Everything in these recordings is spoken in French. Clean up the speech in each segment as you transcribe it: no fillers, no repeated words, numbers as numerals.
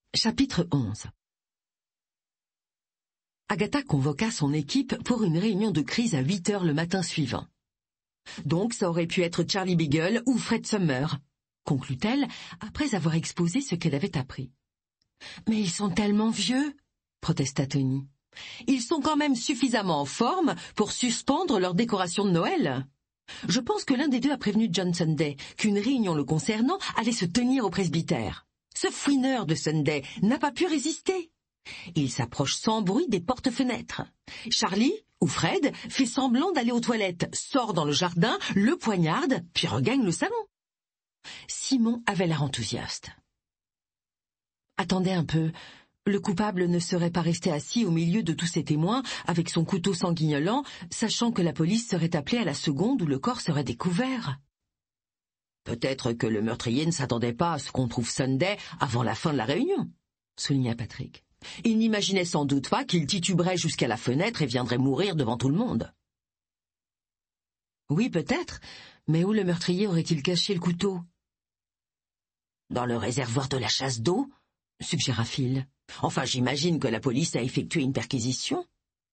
Chapitre 11. Agatha convoqua son équipe pour une réunion de crise à 8 heures le matin suivant. Donc ça aurait pu être Charlie Beagle ou Fred Summer, conclut-elle après avoir exposé ce qu'elle avait appris. « Mais ils sont tellement vieux !» protesta Tony. « Ils sont quand même suffisamment en forme pour suspendre leur décoration de Noël. Je pense que l'un des deux a prévenu John Sunday qu'une réunion le concernant allait se tenir au presbytère. Ce fouineur de Sunday n'a pas pu résister. Il s'approche sans bruit des portes-fenêtres. Charlie, ou Fred, fait semblant d'aller aux toilettes, sort dans le jardin, le poignarde, puis regagne le salon. » Simon avait l'air enthousiaste. « Attendez un peu, le coupable ne serait pas resté assis au milieu de tous ces témoins, avec son couteau sanguignolant, sachant que la police serait appelée à la seconde où le corps serait découvert. » Peut-être que le meurtrier ne s'attendait pas à ce qu'on trouve Sunday avant la fin de la réunion, souligna Patrick. Il n'imaginait sans doute pas qu'il tituberait jusqu'à la fenêtre et viendrait mourir devant tout le monde. Oui, peut-être, mais où le meurtrier aurait-il caché le couteau? Dans le réservoir de la chasse d'eau, suggéra Phil. Enfin, j'imagine que la police a effectué une perquisition.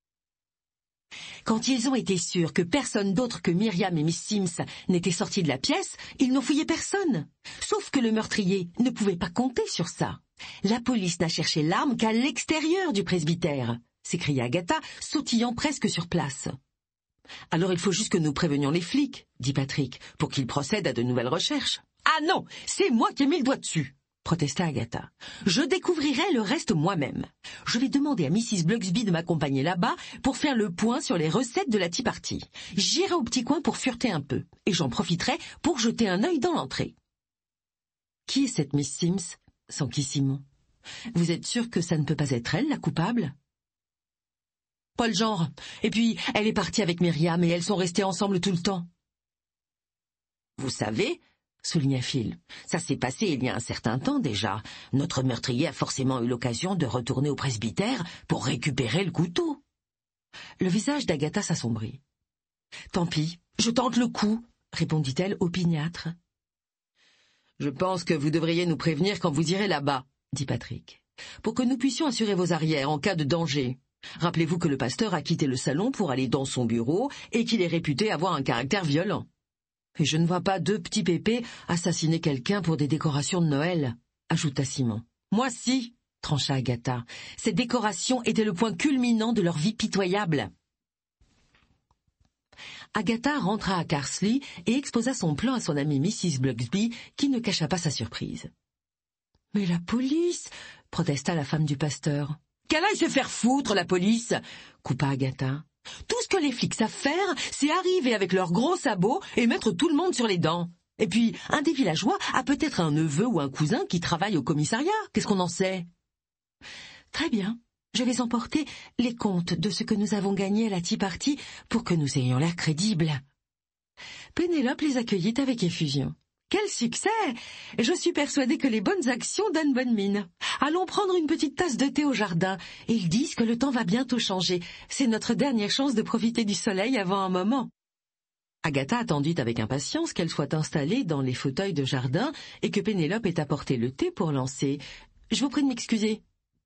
Quand ils ont été sûrs que personne d'autre que Myriam et Miss Sims n'était sorti de la pièce, ils n'ont fouillé personne. Sauf que le meurtrier ne pouvait pas compter sur ça. La police n'a cherché l'arme qu'à l'extérieur du presbytère, s'écria Agatha, sautillant presque sur place. Alors il faut juste que nous prévenions les flics, dit Patrick, pour qu'ils procèdent à de nouvelles recherches. Ah non, c'est moi qui ai mis le doigt dessus, protesta Agatha. Je découvrirai le reste moi-même. Je vais demander à Mrs. Blugsby de m'accompagner là-bas pour faire le point sur les recettes de la tea party. J'irai au petit coin pour fureter un peu, et j'en profiterai pour jeter un œil dans l'entrée. Qui est cette Miss Sims? S'enquit Simon. Vous êtes sûr que ça ne peut pas être elle, la coupable? Pas le genre. Et puis, elle est partie avec Myriam et elles sont restées ensemble tout le temps. Vous savez, souligna Phil, ça s'est passé il y a un certain temps déjà. Notre meurtrier a forcément eu l'occasion de retourner au presbytère pour récupérer le couteau. Le visage d'Agatha s'assombrit. Tant pis, je tente le coup, répondit-elle opiniâtre. Je pense que vous devriez nous prévenir quand vous irez là-bas, dit Patrick, pour que nous puissions assurer vos arrières en cas de danger. Rappelez-vous que le pasteur a quitté le salon pour aller dans son bureau et qu'il est réputé avoir un caractère violent. Et je ne vois pas deux petits pépés assassiner quelqu'un pour des décorations de Noël, ajouta Simon. Moi si, trancha Agatha. Ces décorations étaient le point culminant de leur vie pitoyable. Agatha rentra à Carsley et exposa son plan à son amie Mrs. Blugsby, qui ne cacha pas sa surprise. « Mais la police !» protesta la femme du pasteur. « Qu'elle aille se faire foutre, la police !» coupa Agatha. « Tout ce que les flics savent faire, c'est arriver avec leurs gros sabots et mettre tout le monde sur les dents. Et puis, un des villageois a peut-être un neveu ou un cousin qui travaille au commissariat. Qu'est-ce qu'on en sait ?»« Très bien. Je vais emporter les comptes de ce que nous avons gagné à la tea party pour que nous ayons l'air crédibles. » Pénélope les accueillit avec effusion. « Quel succès! Je suis persuadée que les bonnes actions donnent bonne mine. Allons prendre une petite tasse de thé au jardin. Ils disent que le temps va bientôt changer. C'est notre dernière chance de profiter du soleil avant un moment. » Agatha attendit avec impatience qu'elle soit installée dans les fauteuils de jardin et que Pénélope ait apporté le thé pour lancer. « Je vous prie de m'excuser. »«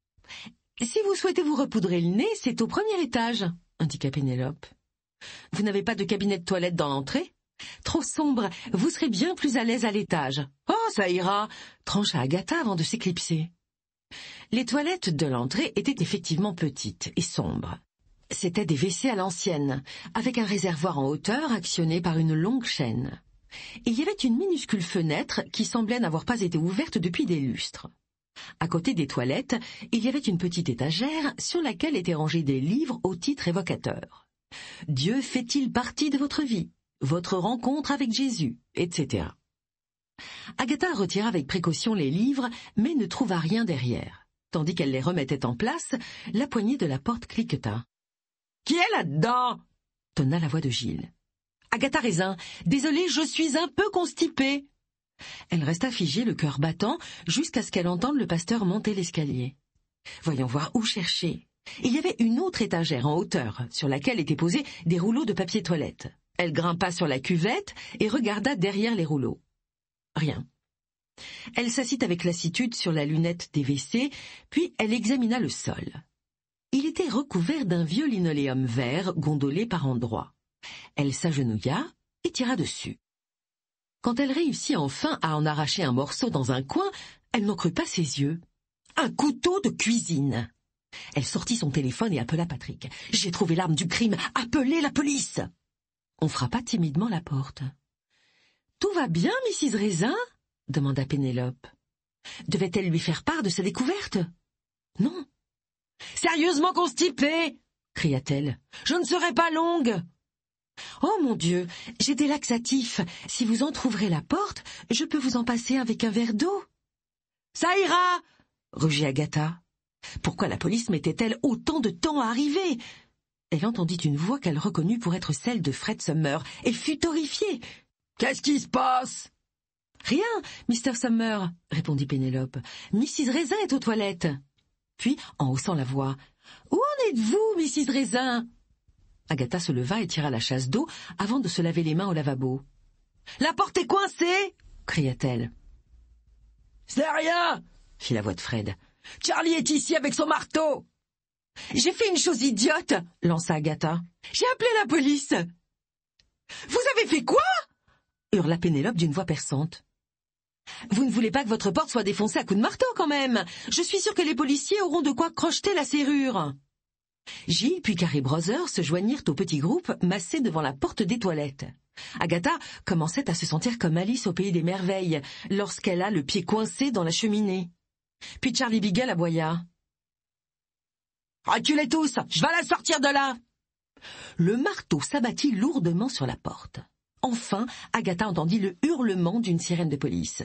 Si vous souhaitez vous repoudrer le nez, c'est au premier étage, » indiqua Pénélope. « Vous n'avez pas de cabinet de toilette dans l'entrée ? Trop sombre, vous serez bien plus à l'aise à l'étage. »« Oh, ça ira !» trancha Agatha avant de s'éclipser. Les toilettes de l'entrée étaient effectivement petites et sombres. C'étaient des WC à l'ancienne, avec un réservoir en hauteur actionné par une longue chaîne. Et il y avait une minuscule fenêtre qui semblait n'avoir pas été ouverte depuis des lustres. À côté des toilettes, il y avait une petite étagère sur laquelle étaient rangés des livres au titre évocateur. « Dieu fait-il partie de votre vie ? Votre rencontre avec Jésus, etc. » Agatha retira avec précaution les livres, mais ne trouva rien derrière. Tandis qu'elle les remettait en place, la poignée de la porte cliqueta. « Qui est là-dedans ?» tonna la voix de Gilles. « Agatha Raisin, désolée, je suis un peu constipée. » Elle resta figée, le cœur battant, jusqu'à ce qu'elle entende le pasteur monter l'escalier. Voyons voir où chercher. Il y avait une autre étagère en hauteur, sur laquelle étaient posés des rouleaux de papier toilette. Elle grimpa sur la cuvette et regarda derrière les rouleaux. Rien. Elle s'assit avec lassitude sur la lunette des WC, puis elle examina le sol. Il était recouvert d'un vieux linoléum vert gondolé par endroits. Elle s'agenouilla et tira dessus. Quand elle réussit enfin à en arracher un morceau dans un coin, elle n'en crut pas ses yeux. Un couteau de cuisine. Elle sortit son téléphone et appela Patrick. « J'ai trouvé l'arme du crime. Appelez la police !» On frappa timidement la porte. « Tout va bien, Mrs. Raisin ?» demanda Pénélope. Devait-elle lui faire part de sa découverte? Non. « Sérieusement constipée !» cria-t-elle. « Je ne serai pas longue !»« Oh mon Dieu, j'ai des laxatifs. Si vous entr'ouvrez la porte, je peux vous en passer avec un verre d'eau. »« Ça ira !» rugit Agatha. Pourquoi la police mettait-elle autant de temps à arriver? Elle entendit une voix qu'elle reconnut pour être celle de Fred Summer et fut horrifiée. « Qu'est-ce qui se passe ?»« Rien, Mr. Summer, » répondit Pénélope. « Mrs. Raisin est aux toilettes. » Puis, en haussant la voix, « Où en êtes-vous, Mrs. Raisin ?» Agatha se leva et tira la chasse d'eau avant de se laver les mains au lavabo. « La porte est coincée !» cria-t-elle. « C'est rien !» fit la voix de Fred. « Charlie est ici avec son marteau !»« J'ai fait une chose idiote !» lança Agatha. « J'ai appelé la police !»« Vous avez fait quoi ?» hurla Pénélope d'une voix perçante. « Vous ne voulez pas que votre porte soit défoncée à coups de marteau, quand même. Je suis sûre que les policiers auront de quoi crocheter la serrure. » Gilles puis Carrie Brothers se joignirent au petit groupe massé devant la porte des toilettes. Agatha commençait à se sentir comme Alice au pays des merveilles, lorsqu'elle a le pied coincé dans la cheminée. Puis Charlie Beagle aboya. « Reculez tous, je vais la sortir de là !» Le marteau s'abattit lourdement sur la porte. Enfin, Agatha entendit le hurlement d'une sirène de police.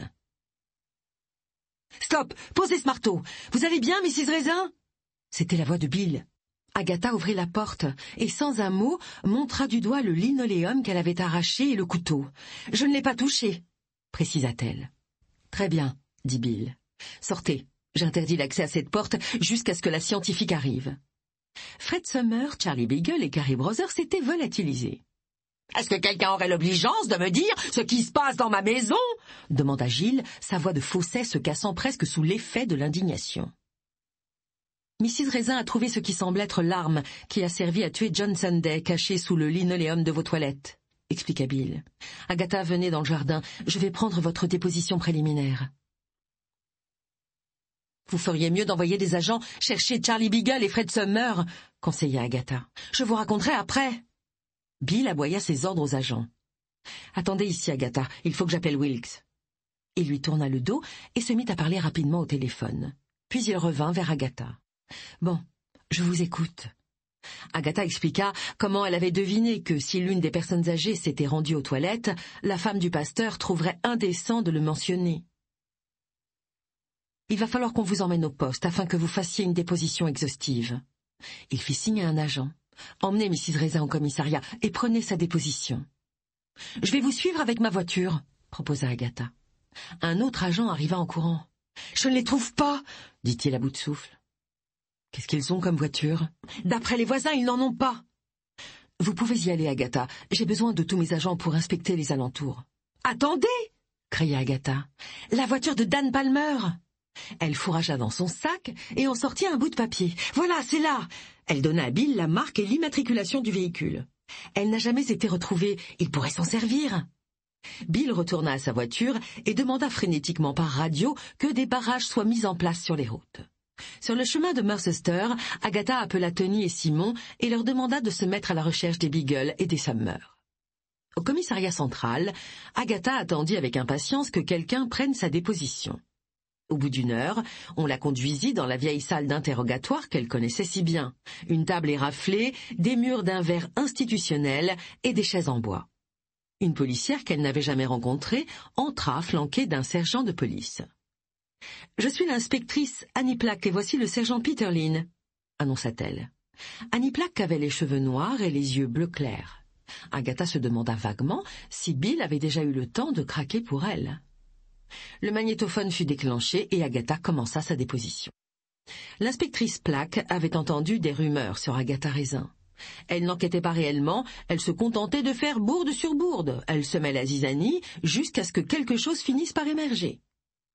« Stop, posez ce marteau. Vous allez bien, Mrs. Raisin ?» C'était la voix de Bill. Agatha ouvrit la porte et, sans un mot, montra du doigt le linoléum qu'elle avait arraché et le couteau. « Je ne l'ai pas touché, » précisa-t-elle. « Très bien, » dit Bill. « Sortez, j'interdis l'accès à cette porte jusqu'à ce que la scientifique arrive. » Fred Summer, Charlie Beagle et Carrie Brothers s'étaient volatilisés. « Est-ce que quelqu'un aurait l'obligeance de me dire ce qui se passe dans ma maison ?» demanda Gilles, sa voix de fausset se cassant presque sous l'effet de l'indignation. « Mrs. Raisin a trouvé ce qui semble être l'arme qui a servi à tuer John Sunday, caché sous le linoléum de vos toilettes, » expliqua Bill. « Agatha, venez dans le jardin, je vais prendre votre déposition préliminaire. » « Vous feriez mieux d'envoyer des agents chercher Charlie Beagle et Fred Summer, » conseilla Agatha. « Je vous raconterai après. » Bill aboya ses ordres aux agents. « Attendez ici, Agatha, il faut que j'appelle Wilkes. » Il lui tourna le dos et se mit à parler rapidement au téléphone. Puis il revint vers Agatha. « Bon, je vous écoute. » Agatha expliqua comment elle avait deviné que si l'une des personnes âgées s'était rendue aux toilettes, la femme du pasteur trouverait indécent de le mentionner. « Il va falloir qu'on vous emmène au poste afin que vous fassiez une déposition exhaustive. » Il fit signe à un agent. « Emmenez Mrs. Raisin au commissariat et prenez sa déposition. »« Je vais vous suivre avec ma voiture, » proposa Agatha. Un autre agent arriva en courant. « Je ne les trouve pas, » dit-il à bout de souffle. « Qu'est-ce qu'ils ont comme voiture ?»« D'après les voisins, ils n'en ont pas. »« Vous pouvez y aller, Agatha. J'ai besoin de tous mes agents pour inspecter les alentours. »« Attendez !» cria Agatha. « La voiture de Dan Palmer !» Elle fourragea dans son sac et en sortit un bout de papier. « Voilà, c'est là !» Elle donna à Bill la marque et l'immatriculation du véhicule. Elle n'a jamais été retrouvée, il pourrait s'en servir. Bill retourna à sa voiture et demanda frénétiquement par radio que des barrages soient mis en place sur les routes. Sur le chemin de Mercester, Agatha appela Tony et Simon et leur demanda de se mettre à la recherche des Beagle et des Summer. Au commissariat central, Agatha attendit avec impatience que quelqu'un prenne sa déposition. Au bout d'une heure, on la conduisit dans la vieille salle d'interrogatoire qu'elle connaissait si bien. Une table éraflée, des murs d'un verre institutionnel et des chaises en bois. Une policière qu'elle n'avait jamais rencontrée entra flanquée d'un sergent de police. « Je suis l'inspectrice Annie Plack et voici le sergent Peter Lynn » annonça-t-elle. Annie Plack avait les cheveux noirs et les yeux bleu clair. Agatha se demanda vaguement si Bill avait déjà eu le temps de craquer pour elle. Le magnétophone fut déclenché et Agatha commença sa déposition. L'inspectrice Plack avait entendu des rumeurs sur Agatha Raisin. Elle n'enquêtait pas réellement, elle se contentait de faire bourde sur bourde. Elle semait la zizanie jusqu'à ce que quelque chose finisse par émerger.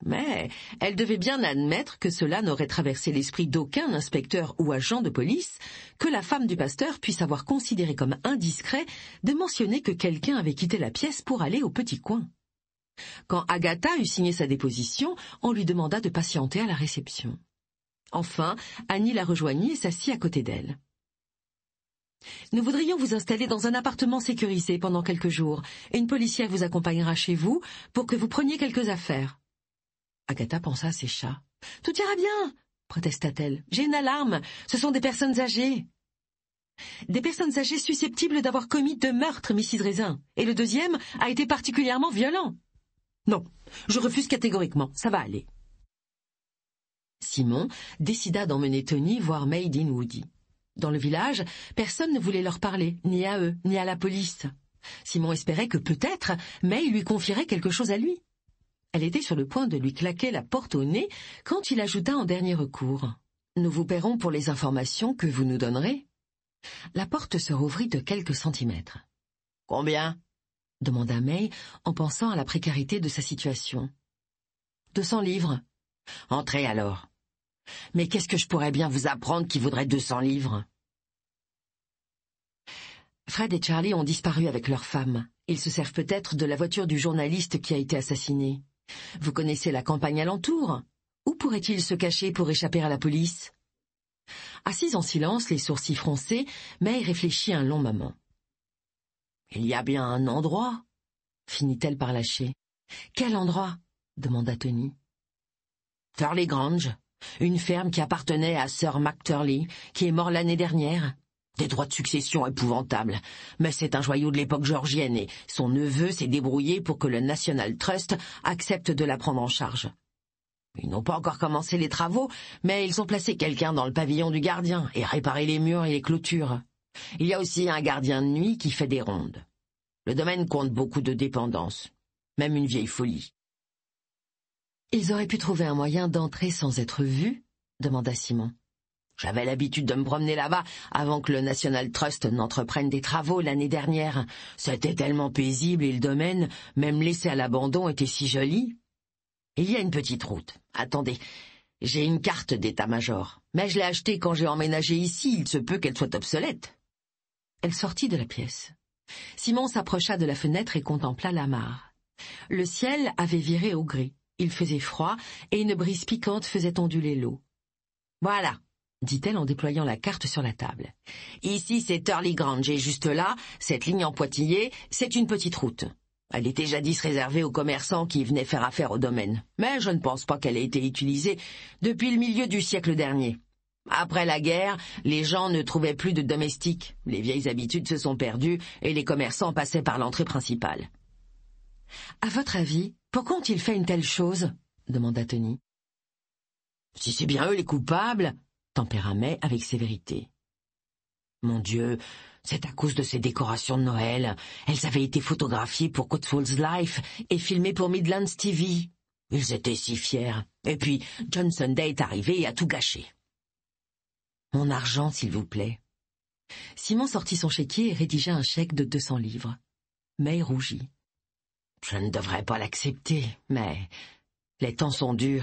Mais elle devait bien admettre que cela n'aurait traversé l'esprit d'aucun inspecteur ou agent de police que la femme du pasteur puisse avoir considéré comme indiscret de mentionner que quelqu'un avait quitté la pièce pour aller au petit coin. Quand Agatha eut signé sa déposition, on lui demanda de patienter à la réception. Enfin, Annie la rejoignit et s'assit à côté d'elle. « Nous voudrions vous installer dans un appartement sécurisé pendant quelques jours, et une policière vous accompagnera chez vous pour que vous preniez quelques affaires. » Agatha pensa à ses chats. « Tout ira bien !» protesta-t-elle. « J'ai une alarme, ce sont des personnes âgées. » « Des personnes âgées susceptibles d'avoir commis 2 meurtres, Mrs. Raisin, et le deuxième a été particulièrement violent. »« Non, je refuse catégoriquement, ça va aller. » Simon décida d'emmener Tony voir May Dinwoodie. Dans le village, personne ne voulait leur parler, ni à eux, ni à la police. Simon espérait que peut-être May lui confierait quelque chose à lui. Elle était sur le point de lui claquer la porte au nez quand il ajouta en dernier recours. « Nous vous paierons pour les informations que vous nous donnerez. » La porte se rouvrit de quelques centimètres. « Combien ?» demanda May en pensant à la précarité de sa situation. « 200 livres. »« Entrez alors. »« Mais qu'est-ce que je pourrais bien vous apprendre qui vaudrait 200 livres ?» Fred et Charlie ont disparu avec leur femme. Ils se servent peut-être de la voiture du journaliste qui a été assassiné. Vous connaissez la campagne alentour? Où pourrait-il se cacher pour échapper à la police? Assise en silence, les sourcils froncés, May réfléchit un long moment. « Il y a bien un endroit, » finit-elle par lâcher. « Quel endroit ?» demanda Tony. « Turley Grange, une ferme qui appartenait à Sir Mac Turley, qui est mort l'année dernière. Des droits de succession épouvantables, mais c'est un joyau de l'époque georgienne et son neveu s'est débrouillé pour que le National Trust accepte de la prendre en charge. Ils n'ont pas encore commencé les travaux, mais ils ont placé quelqu'un dans le pavillon du gardien et réparé les murs et les clôtures. Il y a aussi un gardien de nuit qui fait des rondes. Le domaine compte beaucoup de dépendances, même une vieille folie. »« Ils auraient pu trouver un moyen d'entrer sans être vus ?» demanda Simon. « J'avais l'habitude de me promener là-bas avant que le National Trust n'entreprenne des travaux l'année dernière. C'était tellement paisible et le domaine, même laissé à l'abandon, était si joli. Il y a une petite route. Attendez, j'ai une carte d'état-major, mais je l'ai achetée quand j'ai emménagé ici, il se peut qu'elle soit obsolète. » Elle sortit de la pièce. Simon s'approcha de la fenêtre et contempla la mare. Le ciel avait viré au gris, il faisait froid et une brise piquante faisait onduler l'eau. « Voilà », dit-elle en déployant la carte sur la table. « Ici, c'est Turley Grange et juste là, cette ligne en pointillé, c'est une petite route. Elle était jadis réservée aux commerçants qui venaient faire affaire au domaine, mais je ne pense pas qu'elle ait été utilisée depuis le milieu du siècle dernier. Après la guerre, les gens ne trouvaient plus de domestiques, les vieilles habitudes se sont perdues et les commerçants passaient par l'entrée principale. »« À votre avis, pourquoi ont-ils fait une telle chose ?» demanda Tony. « Si c'est bien eux les coupables, » tempéra May avec sévérité. « Mon Dieu, c'est à cause de ces décorations de Noël. Elles avaient été photographiées pour Cotswold's Life et filmées pour Midlands TV. Ils étaient si fiers. Et puis, John Sunday est arrivé et a tout gâché. »« Mon argent, s'il vous plaît. » Simon sortit son chéquier et rédigea un chèque de 200 livres. May rougit. « Je ne devrais pas l'accepter, mais les temps sont durs. »«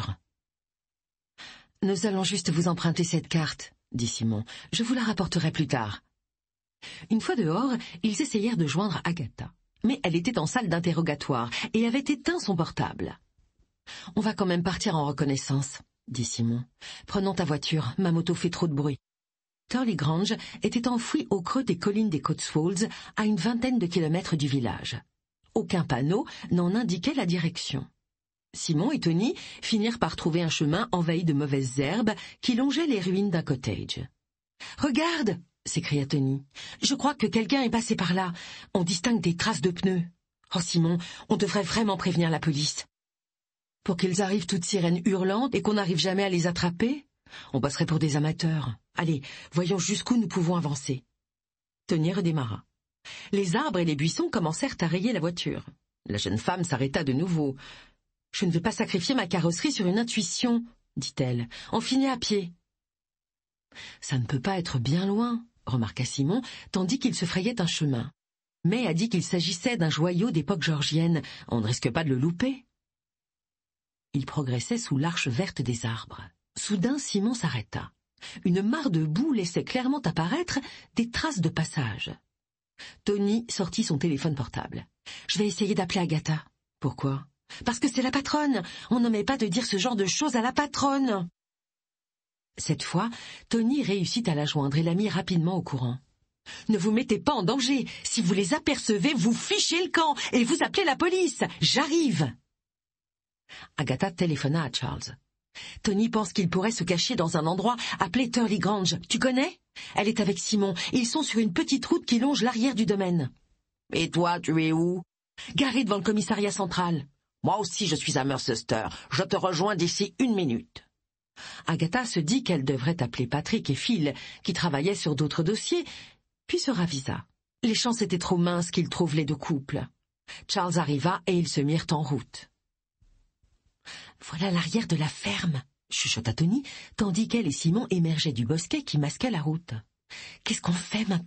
Nous allons juste vous emprunter cette carte, » dit Simon. « Je vous la rapporterai plus tard. » Une fois dehors, ils essayèrent de joindre Agatha. Mais elle était en salle d'interrogatoire et avait éteint son portable. « On va quand même partir en reconnaissance, » dit Simon. « Prenons ta voiture, ma moto fait trop de bruit. » Turley Grange était enfoui au creux des collines des Cotswolds, à une vingtaine de kilomètres du village. Aucun panneau n'en indiquait la direction. Simon et Tony finirent par trouver un chemin envahi de mauvaises herbes qui longeait les ruines d'un cottage. « Regarde !» s'écria Tony. « Je crois que quelqu'un est passé par là. On distingue des traces de pneus. Oh Simon, on devrait vraiment prévenir la police. Pour qu'ils arrivent toutes sirènes hurlantes et qu'on n'arrive jamais à les attraper, on passerait pour des amateurs. Allez, voyons jusqu'où nous pouvons avancer. » Tony redémarra. Les arbres et les buissons commencèrent à rayer la voiture. La jeune femme s'arrêta de nouveau. « Je ne vais pas sacrifier ma carrosserie sur une intuition, » dit-elle. « On finit à pied. »« Ça ne peut pas être bien loin, » remarqua Simon, tandis qu'il se frayait un chemin. May a dit qu'il s'agissait d'un joyau d'époque georgienne. On ne risque pas de le louper. Ils progressaient sous l'arche verte des arbres. Soudain, Simon s'arrêta. Une mare de boue laissait clairement apparaître des traces de passage. Tony sortit son téléphone portable. « Je vais essayer d'appeler Agatha. »« Pourquoi ?»« Parce que c'est la patronne. On n'omet pas de dire ce genre de choses à la patronne. » Cette fois, Tony réussit à la joindre et la mit rapidement au courant. « Ne vous mettez pas en danger. Si vous les apercevez, vous fichez le camp et vous appelez la police. J'arrive !» Agatha téléphona à Charles. « Tony pense qu'il pourrait se cacher dans un endroit appelé Turley Grange. Tu connais ? Elle est avec Simon. Ils sont sur une petite route qui longe l'arrière du domaine. »« Et toi, tu es où ?»« Garé devant le commissariat central. »« Moi aussi, je suis à Mercester. Je te rejoins d'ici 1 minute. » Agatha se dit qu'elle devrait appeler Patrick et Phil, qui travaillaient sur d'autres dossiers, puis se ravisa. Les chances étaient trop minces qu'ils trouvent les 2 couples. Charles arriva et ils se mirent en route. « Voilà l'arrière de la ferme », chuchota Tony, tandis qu'elle et Simon émergeaient du bosquet qui masquait la route. « Qu'est-ce qu'on fait maintenant ?»«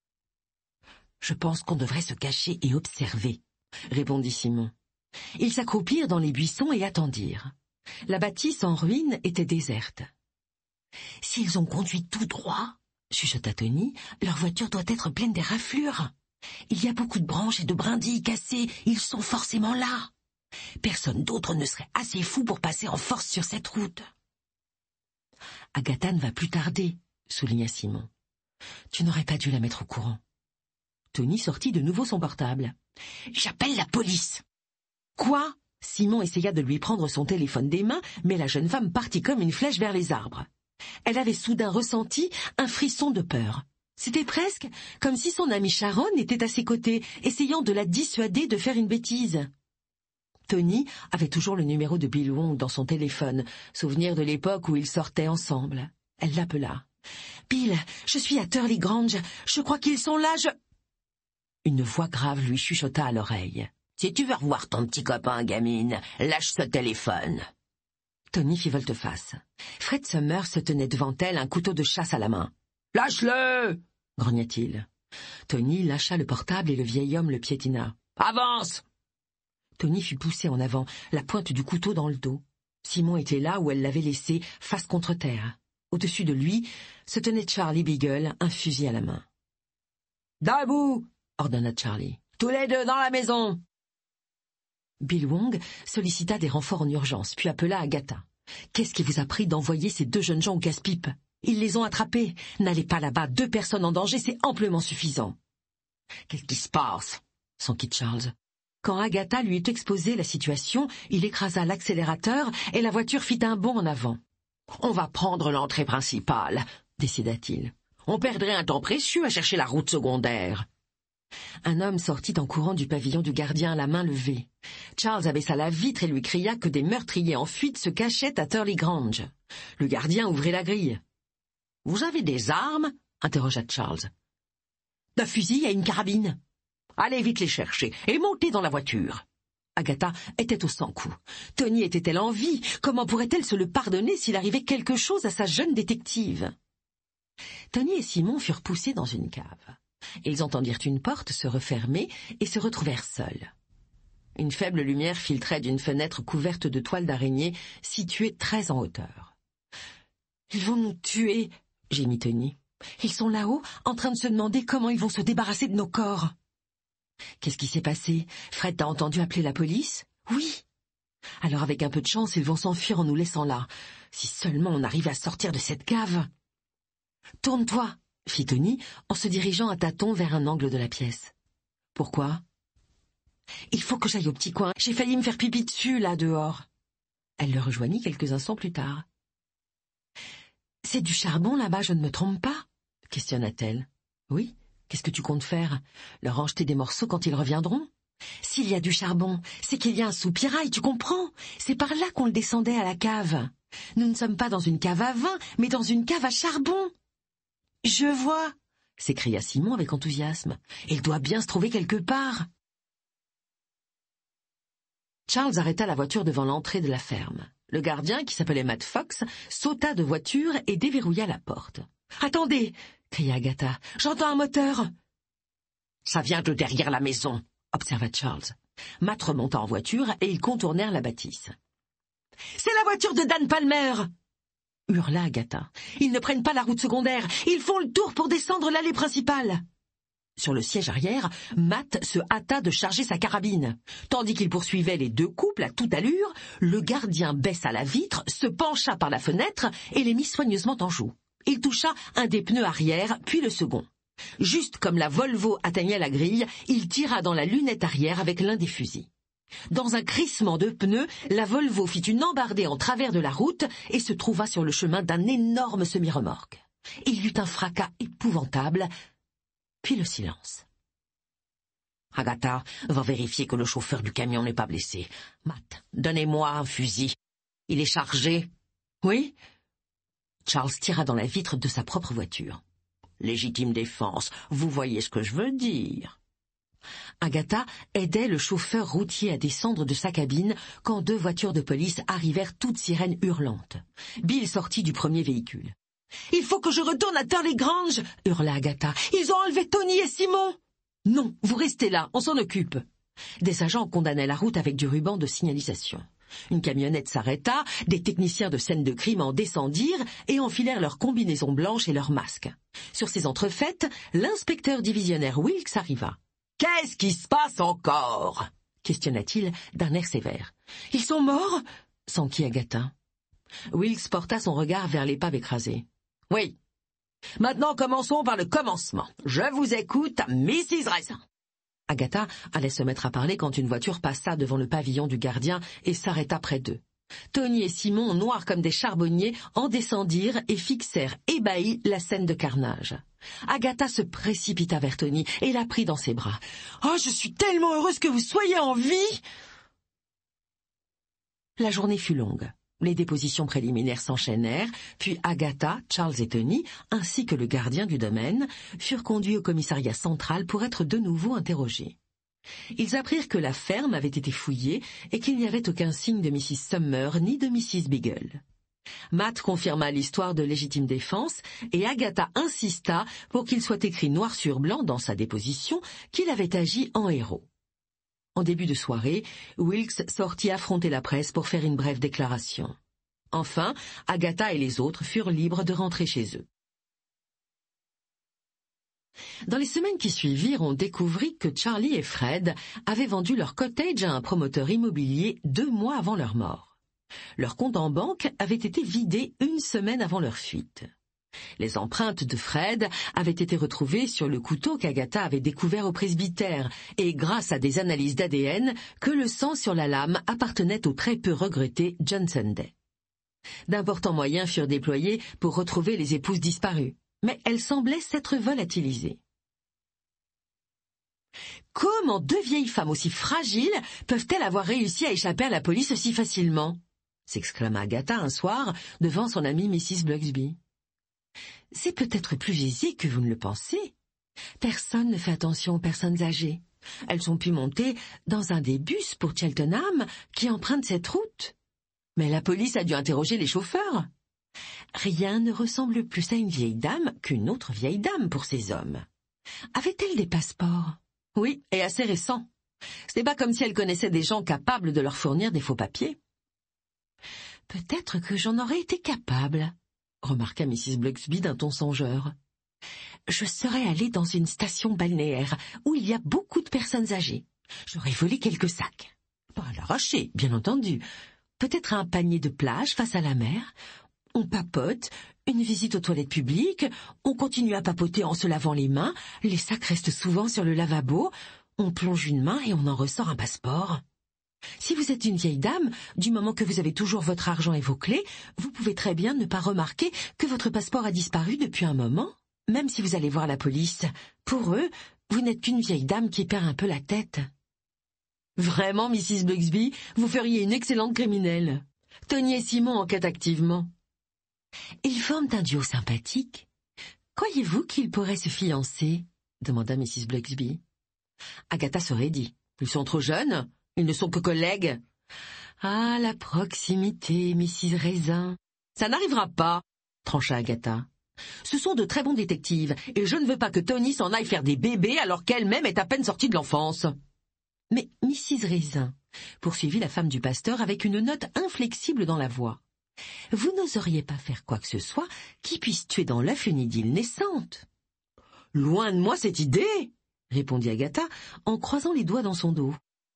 Je pense qu'on devrait se cacher et observer, » répondit Simon. Ils s'accroupirent dans les buissons et attendirent. La bâtisse en ruine était déserte. « S'ils ont conduit tout droit, » chuchota Tony, « leur voiture doit être pleine des raflures. Il y a beaucoup de branches et de brindilles cassées, ils sont forcément là. Personne d'autre ne serait assez fou pour passer en force sur cette route. »« Agatha ne va plus tarder, » souligna Simon. « Tu n'aurais pas dû la mettre au courant. » Tony sortit de nouveau son portable. « J'appelle la police. »« Quoi ?» Simon essaya de lui prendre son téléphone des mains, mais la jeune femme partit comme une flèche vers les arbres. Elle avait soudain ressenti un frisson de peur. C'était presque comme si son amie Sharon était à ses côtés, essayant de la dissuader de faire une bêtise. Tony avait toujours le numéro de Bill Wong dans son téléphone, souvenir de l'époque où ils sortaient ensemble. Elle l'appela. « Bill, je suis à Turley Grange. Je crois qu'ils sont là, Une voix grave lui chuchota à l'oreille. « Si tu veux revoir ton petit copain, gamine, lâche ce téléphone. » Tony fit volte-face. Fred Summers se tenait devant elle, un couteau de chasse à la main. « Lâche-le !» grogna-t-il. Tony lâcha le portable et le vieil homme le piétina. « Avance !» Tony fut poussé en avant, la pointe du couteau dans le dos. Simon était là où elle l'avait laissé, face contre terre. Au-dessus de lui se tenait Charlie Beagle, un fusil à la main. « Debout !» ordonna Charlie. « Tous les 2 dans la maison !» Bill Wong sollicita des renforts en urgence, puis appela Agatha. « Qu'est-ce qui vous a pris d'envoyer ces 2 jeunes gens au casse-pipe ? Ils les ont attrapés. N'allez pas là-bas, 2 personnes en danger, c'est amplement suffisant. »« Qu'est-ce qui se passe ?» s'enquit Charles. Quand Agatha lui eut exposé la situation, il écrasa l'accélérateur et la voiture fit un bond en avant. « On va prendre l'entrée principale, » décida-t-il. « On perdrait un temps précieux à chercher la route secondaire. » Un homme sortit en courant du pavillon du gardien, la main levée. Charles abaissa la vitre et lui cria que des meurtriers en fuite se cachaient à Turley Grange. Le gardien ouvrit la grille. « Vous avez des armes ?» interrogea Charles. « Un fusil et une carabine. »« Allez vite les chercher et montez dans la voiture. » Agatha était au sans-coup. Tony était-elle en vie? Comment pourrait-elle se le pardonner s'il arrivait quelque chose à sa jeune détective? Tony et Simon furent poussés dans une cave. Ils entendirent une porte se refermer et se retrouvèrent seuls. Une faible lumière filtrait d'une fenêtre couverte de toiles d'araignée située très en hauteur. « Ils vont nous tuer !» gémit Tony. « Ils sont là-haut, en train de se demander comment ils vont se débarrasser de nos corps. » « Qu'est-ce qui s'est passé? Fred t'a entendu appeler la police? »« Oui. »« Alors avec un peu de chance, ils vont s'enfuir en nous laissant là. Si seulement on arrive à sortir de cette cave. »« Tourne-toi !» fit Tony en se dirigeant à tâtons vers un angle de la pièce. « Pourquoi ?»« Il faut que j'aille au petit coin. J'ai failli me faire pipi dessus, là, dehors. » Elle le rejoignit quelques instants plus tard. « C'est du charbon là-bas, je ne me trompe pas ?» questionna-t-elle. « Oui. Qu'est-ce que tu comptes faire? Leur en jeter des morceaux quand ils reviendront? S'il y a du charbon, c'est qu'il y a un soupirail, tu comprends? C'est par là qu'on le descendait à la cave. Nous ne sommes pas dans une cave à vin, mais dans une cave à charbon. »« Je vois !» s'écria Simon avec enthousiasme. « Il doit bien se trouver quelque part. » Charles arrêta la voiture devant l'entrée de la ferme. Le gardien, qui s'appelait Matt Fox, sauta de voiture et déverrouilla la porte. « Attendez !» cria Agatha. « J'entends un moteur. »« Ça vient de derrière la maison, » observa Charles. Matt remonta en voiture et ils contournèrent la bâtisse. « C'est la voiture de Dan Palmer !» hurla Agatha. « Ils ne prennent pas la route secondaire, ils font le tour pour descendre l'allée principale !» Sur le siège arrière, Matt se hâta de charger sa carabine. Tandis qu'il poursuivait les deux couples à toute allure, le gardien baissa la vitre, se pencha par la fenêtre et les mit soigneusement en joue. Il toucha un des pneus arrière, puis le second. Juste comme la Volvo atteignait la grille, il tira dans la lunette arrière avec l'un des fusils. Dans un crissement de pneus, la Volvo fit une embardée en travers de la route et se trouva sur le chemin d'un énorme semi-remorque. Il y eut un fracas épouvantable, puis le silence. « Agatha va vérifier que le chauffeur du camion n'est pas blessé. Matt, donnez-moi un fusil. Il est chargé. »« Oui ?» Charles tira dans la vitre de sa propre voiture. « Légitime défense, vous voyez ce que je veux dire. » Agatha aidait le chauffeur routier à descendre de sa cabine quand deux voitures de police arrivèrent toutes sirènes hurlantes. Bill sortit du premier véhicule. « Il faut que je retourne à Turley Grange !» hurla Agatha. « Ils ont enlevé Tony et Simon !»« Non, vous restez là, on s'en occupe. » Des agents condamnaient la route avec du ruban de signalisation. Une camionnette s'arrêta, des techniciens de scène de crime en descendirent et enfilèrent leurs combinaisons blanches et leurs masques. Sur ces entrefaites, l'inspecteur divisionnaire Wilkes arriva. « Qu'est-ce qui se passe encore ?» questionna-t-il d'un air sévère. « Ils sont morts ?» s'enquit Agatha. Wilkes porta son regard vers l'épave écrasée. « Oui. Maintenant commençons par le commencement. Je vous écoute, Mrs. Raisin. » Agatha allait se mettre à parler quand une voiture passa devant le pavillon du gardien et s'arrêta près d'eux. Tony et Simon, noirs comme des charbonniers, en descendirent et fixèrent ébahis la scène de carnage. Agatha se précipita vers Tony et la prit dans ses bras. « Oh, je suis tellement heureuse que vous soyez en vie !» La journée fut longue. Les dépositions préliminaires s'enchaînèrent, puis Agatha, Charles et Tony, ainsi que le gardien du domaine, furent conduits au commissariat central pour être de nouveau interrogés. Ils apprirent que la ferme avait été fouillée et qu'il n'y avait aucun signe de Mrs. Summer ni de Mrs. Beagle. Matt confirma l'histoire de légitime défense et Agatha insista pour qu'il soit écrit noir sur blanc dans sa déposition qu'il avait agi en héros. En début de soirée, Wilkes sortit affronter la presse pour faire une brève déclaration. Enfin, Agatha et les autres furent libres de rentrer chez eux. Dans les semaines qui suivirent, on découvrit que Charlie et Fred avaient vendu leur cottage à un promoteur immobilier 2 mois avant leur mort. Leur compte en banque avait été vidé 1 semaine avant leur fuite. Les empreintes de Fred avaient été retrouvées sur le couteau qu'Agatha avait découvert au presbytère et grâce à des analyses d'ADN que le sang sur la lame appartenait au très peu regretté John Sunday. D'importants moyens furent déployés pour retrouver les épouses disparues, mais elles semblaient s'être volatilisées. Comment 2 vieilles femmes aussi fragiles peuvent-elles avoir réussi à échapper à la police si facilement ? S'exclama Agatha un soir devant son amie Mrs. Blugsby. C'est peut-être plus aisé que vous ne le pensez. Personne ne fait attention aux personnes âgées. Elles ont pu monter dans un des bus pour Cheltenham qui emprunte cette route. Mais la police a dû interroger les chauffeurs. Rien ne ressemble plus à une vieille dame qu'une autre vieille dame pour ces hommes. Avait-elle des passeports ? Oui, et assez récents. Ce n'est pas comme si elle connaissait des gens capables de leur fournir des faux papiers. Peut-être que j'en aurais été capable, remarqua Mrs. Blugsby d'un ton songeur. Je serais allée dans une station balnéaire où il y a beaucoup de personnes âgées. J'aurais volé quelques sacs. Pas à l'arracher, bien entendu. Peut-être un panier de plage face à la mer. On papote, une visite aux toilettes publiques, on continue à papoter en se lavant les mains, les sacs restent souvent sur le lavabo, on plonge une main et on en ressort un passeport. Si vous êtes une vieille dame, du moment que vous avez toujours votre argent et vos clés, vous pouvez très bien ne pas remarquer que votre passeport a disparu depuis un moment, même si vous allez voir la police. Pour eux, vous n'êtes qu'une vieille dame qui perd un peu la tête. Vraiment, Mrs. Blugsby, vous feriez une excellente criminelle. Tony et Simon enquêtent activement. Ils forment un duo sympathique. Croyez-vous qu'ils pourraient se fiancer ? Demanda Mrs. Blugsby. Agatha se raidit. Ils sont trop jeunes. Ils ne sont que collègues. Ah, la proximité, Mrs. Raisin. Ça n'arrivera pas, trancha Agatha. Ce sont de très bons détectives, et je ne veux pas que Tony s'en aille faire des bébés alors qu'elle-même est à peine sortie de l'enfance. Mais, Mrs. Raisin, poursuivit la femme du pasteur avec une note inflexible dans la voix. Vous n'oseriez pas faire quoi que ce soit qui puisse tuer dans l'œuf une idylle naissante. Loin de moi cette idée, répondit Agatha en croisant les doigts dans son dos.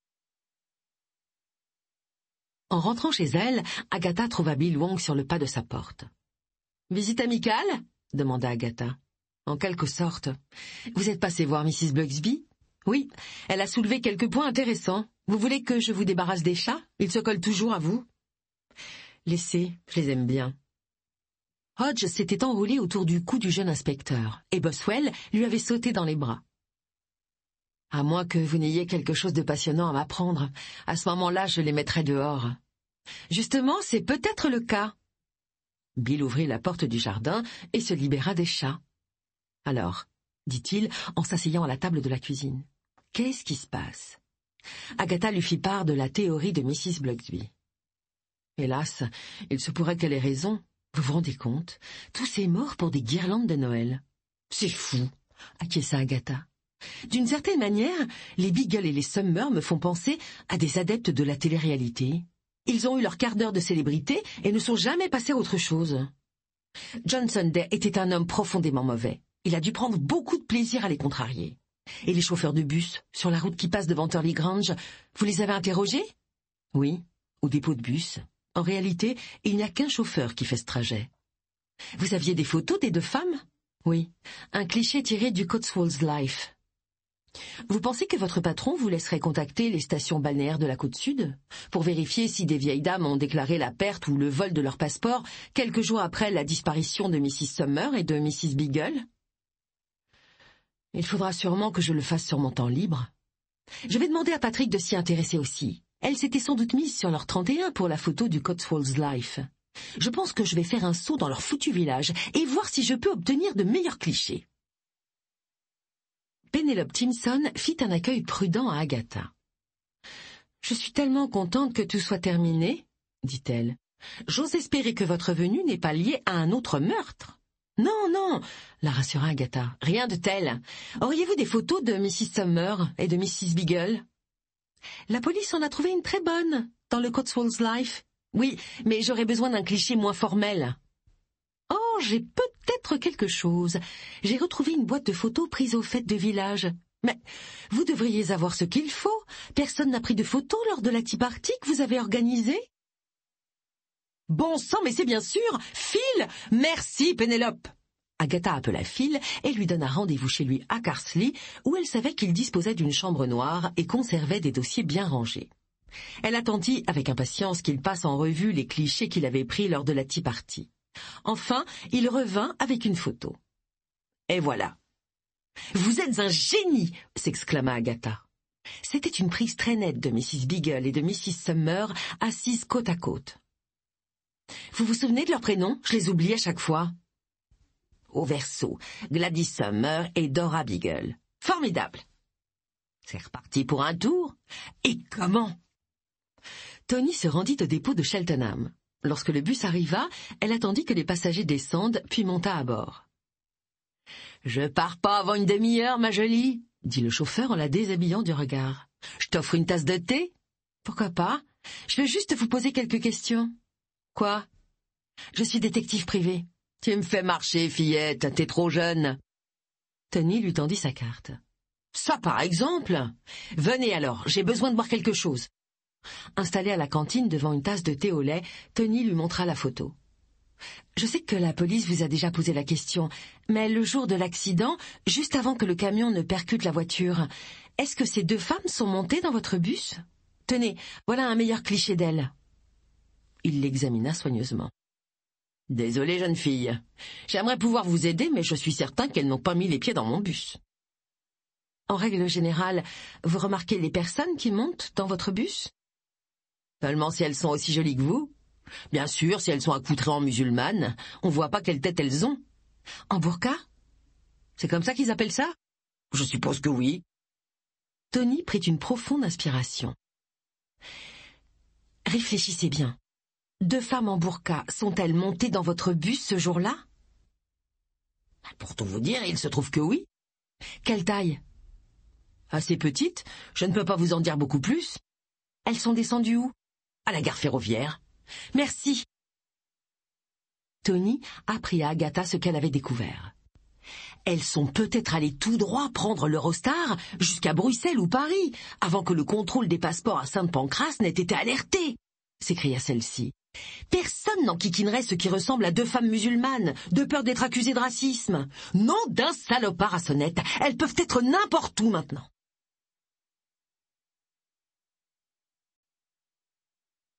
En rentrant chez elle, Agatha trouva Bill Wong sur le pas de sa porte. « Visite amicale ?» demanda Agatha. « En quelque sorte. Vous êtes passé voir Mrs. Blugsby ? Oui, elle a soulevé quelques points intéressants. Vous voulez que je vous débarrasse des chats ? Ils se collent toujours à vous. » Laissez, je les aime bien. Hodge s'était enroulé autour du cou du jeune inspecteur, et Boswell lui avait sauté dans les bras. « À moins que vous n'ayez quelque chose de passionnant à m'apprendre, à ce moment-là, je les mettrai dehors. » Justement, c'est peut-être le cas. Bill ouvrit la porte du jardin et se libéra des chats. « Alors, » dit-il en s'asseyant à la table de la cuisine, « qu'est-ce qui se passe ?» Agatha lui fit part de la théorie de Mrs. Blugsby. « Hélas, il se pourrait qu'elle ait raison. Vous vous rendez compte? Tous est mort pour des guirlandes de Noël. »« C'est fou !» acquiesça Agatha. « D'une certaine manière, les Beagle et les Summer me font penser à des adeptes de la télé-réalité. Ils ont eu leur quart d'heure de célébrité et ne sont jamais passés à autre chose. Johnson Day était un homme profondément mauvais. Il a dû prendre beaucoup de plaisir à les contrarier. Et les chauffeurs de bus, sur la route qui passe devant Turley Grange, vous les avez interrogés? Oui, au dépôt de bus. En réalité, il n'y a qu'un chauffeur qui fait ce trajet. Vous aviez des photos des deux femmes? Oui, un cliché tiré du Cotswolds Life. Vous pensez que votre patron vous laisserait contacter les stations balnéaires de la côte sud pour vérifier si des vieilles dames ont déclaré la perte ou le vol de leur passeport quelques jours après la disparition de Mrs. Summer et de Mrs. Beagle? Il faudra sûrement que je le fasse sur mon temps libre. Je vais demander à Patrick de s'y intéresser aussi. Elle s'était sans doute mise sur leur 31 pour la photo du Cotswolds Life. Je pense que je vais faire un saut dans leur foutu village et voir si je peux obtenir de meilleurs clichés. Penelope Timson fit un accueil prudent à Agatha. « Je suis tellement contente que tout soit terminé, » dit-elle. « J'ose espérer que votre venue n'est pas liée à un autre meurtre. »« Non, non, » la rassura Agatha, « rien de tel. Auriez-vous des photos de Mrs. Summer et de Mrs. Beagle ?»« La police en a trouvé une très bonne, dans le Cotswolds Life. Oui, mais j'aurais besoin d'un cliché moins formel. »« Oh, j'ai peut-être quelque chose. J'ai retrouvé une boîte de photos prise aux fêtes de village. Mais vous devriez avoir ce qu'il faut. Personne n'a pris de photos lors de la tea party que vous avez organisée. » « Bon sang, mais c'est bien sûr Phil. Merci, Pénélope. » Agatha appela Phil et lui donna rendez-vous chez lui à Carsley, où elle savait qu'il disposait d'une chambre noire et conservait des dossiers bien rangés. Elle attendit avec impatience qu'il passe en revue les clichés qu'il avait pris lors de la tea party. Enfin, il revint avec une photo. « Et voilà. »« Vous êtes un génie !» s'exclama Agatha. C'était une prise très nette de Mrs. Beagle et de Mrs. Summer assises côte à côte. « Vous vous souvenez de leurs prénoms? Je les oublie à chaque fois. » Au verso, Gladys Summer et Dora Beagle. Formidable. C'est reparti pour un tour. Et comment? Tony se rendit au dépôt de Cheltenham. Lorsque le bus arriva, elle attendit que les passagers descendent, puis monta à bord. « Je pars pas avant une demi-heure, ma jolie, » dit le chauffeur en la déshabillant du regard. « Je t'offre une tasse de thé? »« Pourquoi pas? Je veux juste vous poser quelques questions. »« Quoi? »« Je suis détective privé. »« Tu me fais marcher, fillette, t'es trop jeune. » Tony lui tendit sa carte. « Ça, par exemple. Venez alors, j'ai besoin de boire quelque chose. » Installé à la cantine devant une tasse de thé au lait, Tony lui montra la photo. « Je sais que la police vous a déjà posé la question, mais le jour de l'accident, juste avant que le camion ne percute la voiture, est-ce que ces deux femmes sont montées dans votre bus? Tenez, voilà un meilleur cliché d'elles. » Il l'examina soigneusement. « Désolé, jeune fille. J'aimerais pouvoir vous aider, mais je suis certain qu'elles n'ont pas mis les pieds dans mon bus. » En règle générale, vous remarquez les personnes qui montent dans votre bus? Seulement si elles sont aussi jolies que vous. Bien sûr, si elles sont accoutrées en musulmanes, on voit pas quelle tête elles ont. En burqa? C'est comme ça qu'ils appellent ça? Je suppose que oui. Tony prit une profonde inspiration. Réfléchissez bien. Deux femmes en burqa sont-elles montées dans votre bus ce jour-là? Pour tout vous dire, il se trouve que oui. Quelle taille? Assez petite, je ne peux pas vous en dire beaucoup plus. Elles sont descendues où? À la gare ferroviaire. Merci. Tony apprit à Agatha ce qu'elle avait découvert. Elles sont peut-être allées tout droit prendre l'Eurostar jusqu'à Bruxelles ou Paris, avant que le contrôle des passeports à Sainte-Pancrace n'ait été alerté, s'écria celle-ci. Personne n'enquiquinerait ce qui ressemble à 2 femmes musulmanes, de peur d'être accusées de racisme. Nom d'un salopard à sonnette, elles peuvent être n'importe où maintenant.